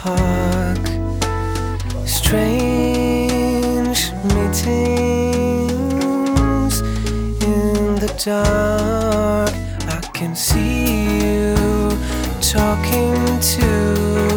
park. Strange meetings in the dark. I can see you talking to